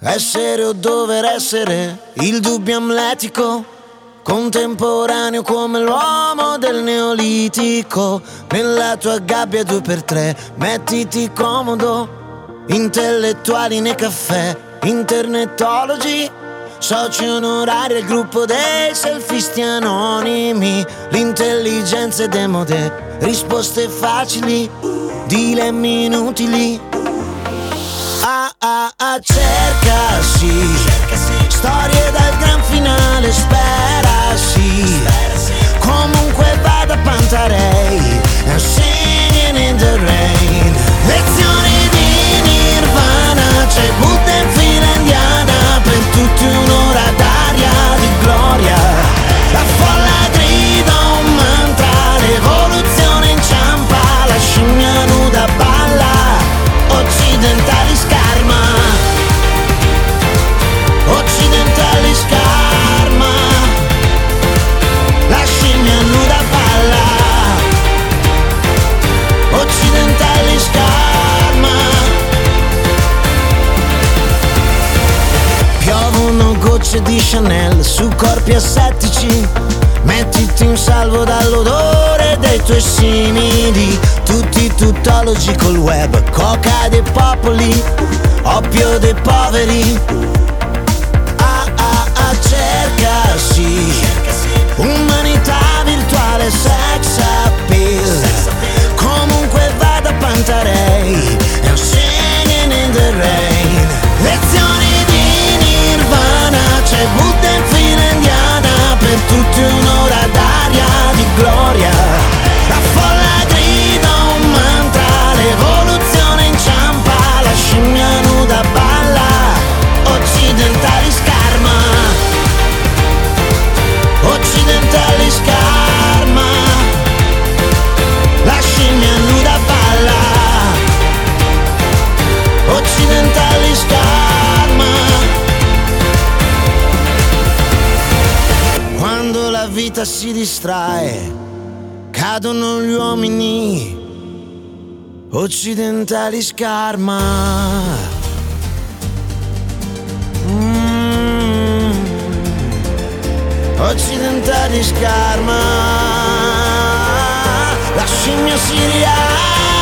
Essere o dover essere, il dubbio amletico, contemporaneo come l'uomo del neolitico. Nella tua gabbia 2x3, mettiti comodo, intellettuali nei caffè, internetologi, soci onorari al gruppo dei selfisti anonimi. L'intelligenza è demode, risposte facili, dilemmi inutili. Cercasi, storie dal gran finale, sperasi. Comunque vada Pantarei, I'm singing in the rain. Lezioni di Nirvana, c'è Buddha in fila indiana, per tutti un'ora d'aria di gloria. La folla grida un mantra, l'evoluzione inciampa, la scimmia nuda balla, occidentali scarma, occidentali scarma, la scimmia nuda balla, occidentali scarma. Piovono gocce di Chanel su corpi assettici, mettiti in salvo dall'odore dei tuoi simili. Tutti tuttologi col web, coca dei popoli, oppio dei poveri. Cercasi, umanità virtuale, sex appeal. Comunque vada Pantarei, I'm singing in the rain. Lezioni di Nirvana, c'è Buddha in fila indiana, per tutti un'ora d'aria di gloria. La folla grida un mantra, l'evoluzione inciampa, la scimmia nuda balla, occidentali scarma, occidentali scarma, la scimmia nuda balla, occidentali scarma. Quando la vita si distrae, cadono gli uomini, occidentali scarma. Occidentali scarma, la scimmia si rialza.